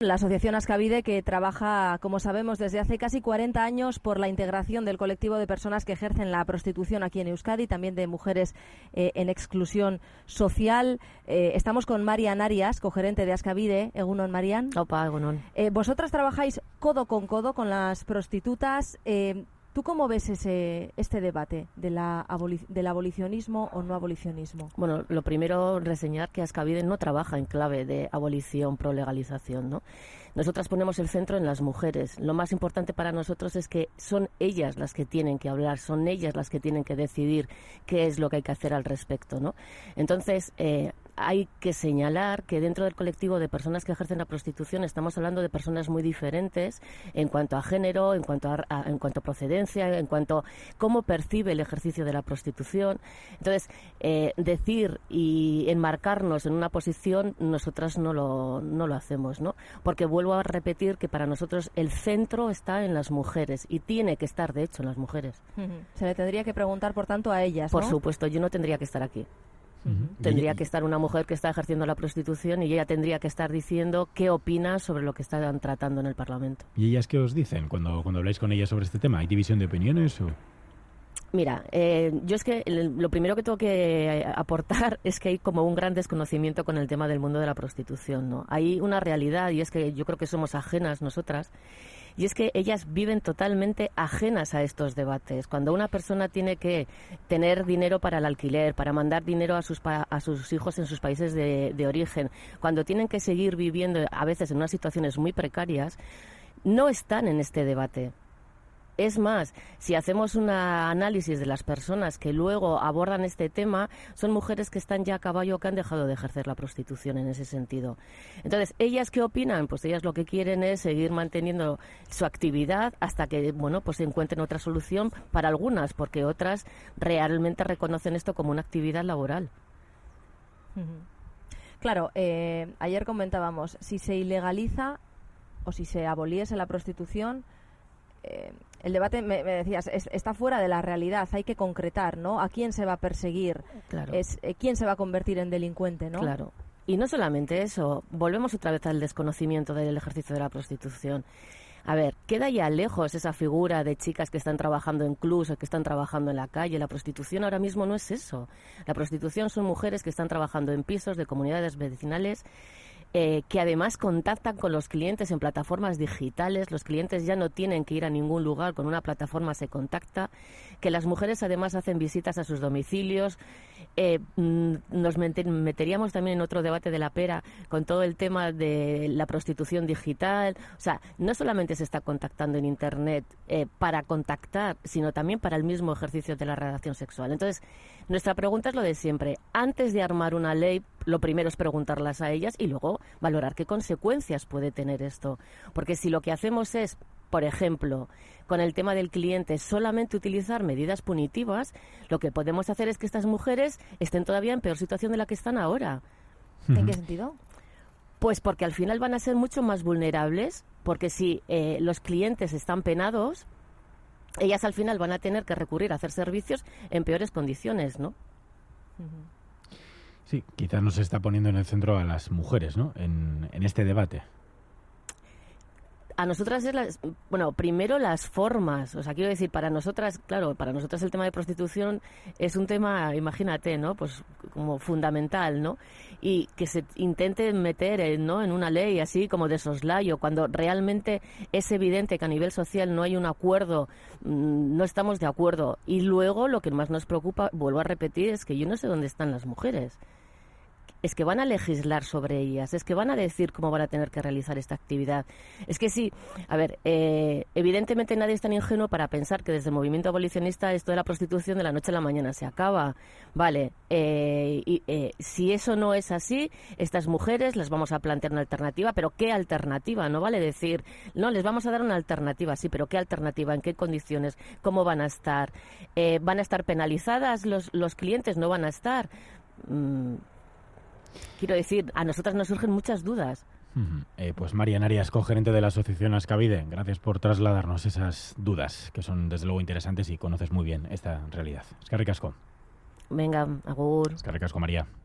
La asociación Ascavide, que trabaja, como sabemos, desde hace casi 40 años por la integración del colectivo de personas que ejercen la prostitución aquí en Euskadi, también de mujeres en exclusión social. Estamos con Marian Arias, cogerente de Ascavide. Egunon, Marian. Opa, egunon. Vosotras trabajáis codo con las prostitutas. ¿Tú cómo ves este debate del abolicionismo o no abolicionismo? Bueno, lo primero, reseñar que Ascavide no trabaja en clave de abolición pro legalización, ¿no? Nosotras ponemos el centro en las mujeres. Lo más importante para nosotros es que son ellas las que tienen que hablar, son ellas las que tienen que decidir qué es lo que hay que hacer al respecto, ¿no? Entonces, hay que señalar que dentro del colectivo de personas que ejercen la prostitución estamos hablando de personas muy diferentes en cuanto a género, en cuanto a procedencia, en cuanto a cómo percibe el ejercicio de la prostitución. Entonces, decir y enmarcarnos en una posición, nosotras no lo hacemos, ¿no? Porque vuelvo a repetir que para nosotros el centro está en las mujeres y tiene que estar, de hecho, en las mujeres. Se le tendría que preguntar, por tanto, a ellas, ¿no? Por supuesto, yo no tendría que estar aquí. Tendría que estar una mujer que está ejerciendo la prostitución y ella tendría que estar diciendo qué opina sobre lo que están tratando en el Parlamento. ¿Y ellas qué os dicen cuando habláis con ellas sobre este tema? ¿Hay división de opiniones o...? Mira, yo es que lo primero que tengo que aportar es que hay como un gran desconocimiento con el tema del mundo de la prostitución, ¿no? Hay una realidad y es que yo creo que somos ajenas nosotras. Y es que ellas viven totalmente ajenas a estos debates. Cuando una persona tiene que tener dinero para el alquiler, para mandar dinero a sus hijos en sus países de origen, cuando tienen que seguir viviendo a veces en unas situaciones muy precarias, no están en este debate. Es más, si hacemos un análisis de las personas que luego abordan este tema, son mujeres que están ya a caballo, que han dejado de ejercer la prostitución en ese sentido. Entonces, ¿ellas qué opinan? Pues ellas lo que quieren es seguir manteniendo su actividad hasta que, bueno, pues encuentren otra solución para algunas, porque otras realmente reconocen esto como una actividad laboral. Claro, ayer comentábamos, si se ilegaliza o si se aboliese la prostitución, el debate, me decías, está fuera de la realidad, hay que concretar, ¿no? ¿A quién se va a perseguir? Claro. ¿Quién se va a convertir en delincuente, no? Claro. Y no solamente eso, volvemos otra vez al desconocimiento del ejercicio de la prostitución. A ver, queda ya lejos esa figura de chicas que están trabajando en clubs o que están trabajando en la calle. La prostitución ahora mismo no es eso. La prostitución son mujeres que están trabajando en pisos de comunidades vecinales, que además contactan con los clientes en plataformas digitales. Los clientes ya no tienen que ir a ningún lugar, con una plataforma se contacta, que las mujeres además hacen visitas a sus domicilios. Nos meteríamos también en otro debate de la pera con todo el tema de la prostitución digital. O sea, no solamente se está contactando en Internet para contactar, sino también para el mismo ejercicio de la relación sexual. Entonces, nuestra pregunta es lo de siempre. Antes de armar una ley, lo primero es preguntarlas a ellas y luego valorar qué consecuencias puede tener esto. Porque si lo que hacemos es, por ejemplo, con el tema del cliente, solamente utilizar medidas punitivas, lo que podemos hacer es que estas mujeres estén todavía en peor situación de la que están ahora. ¿En qué sentido? Pues porque al final van a ser mucho más vulnerables, porque si los clientes están penados, ellas al final van a tener que recurrir a hacer servicios en peores condiciones, ¿no? Sí, quizás nos está poniendo en el centro a las mujeres, ¿no? En este debate. A nosotras primero las formas, o sea, quiero decir, para nosotras, claro, para nosotras el tema de prostitución es un tema, imagínate, ¿no? Pues como fundamental, ¿no? Y que se intente meter, ¿no?, en una ley así como de soslayo, cuando realmente es evidente que a nivel social no hay un acuerdo, no estamos de acuerdo. Y luego lo que más nos preocupa, vuelvo a repetir, es que yo no sé dónde están las mujeres. Es que van a legislar sobre ellas, es que van a decir cómo van a tener que realizar esta actividad. Es que sí, a ver, evidentemente nadie es tan ingenuo para pensar que desde el movimiento abolicionista esto de la prostitución de la noche a la mañana se acaba. Vale, si eso no es así, estas mujeres les vamos a plantear una alternativa, pero ¿qué alternativa? No vale decir, no, les vamos a dar una alternativa, sí, pero ¿qué alternativa? ¿En qué condiciones? ¿Cómo van a estar? ¿Van a estar penalizadas los clientes? ¿No van a estar? Quiero decir, a nosotras nos surgen muchas dudas. Pues Marian Arias, cogerente de la asociación Ascavide, gracias por trasladarnos esas dudas, que son desde luego interesantes y conoces muy bien esta realidad. Eskerrik asko. Venga, agur. Eskerrik asko, María.